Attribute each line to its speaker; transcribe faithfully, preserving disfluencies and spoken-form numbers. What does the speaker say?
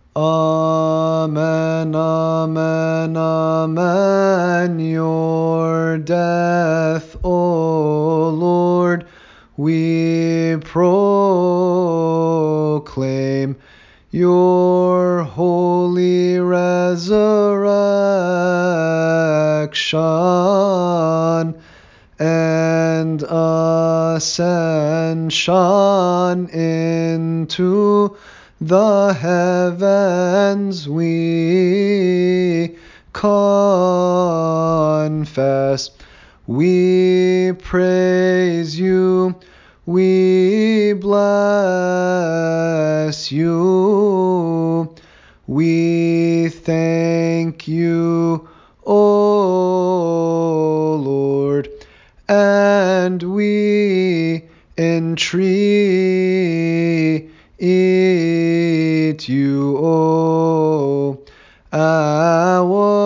Speaker 1: Amen, amen, amen. Your death, O Lord, we proclaim. Your holy resurrection and ascension into the heavens we confess. We praise you, we bless you, we thank you, O Lord, and we entreat you, O our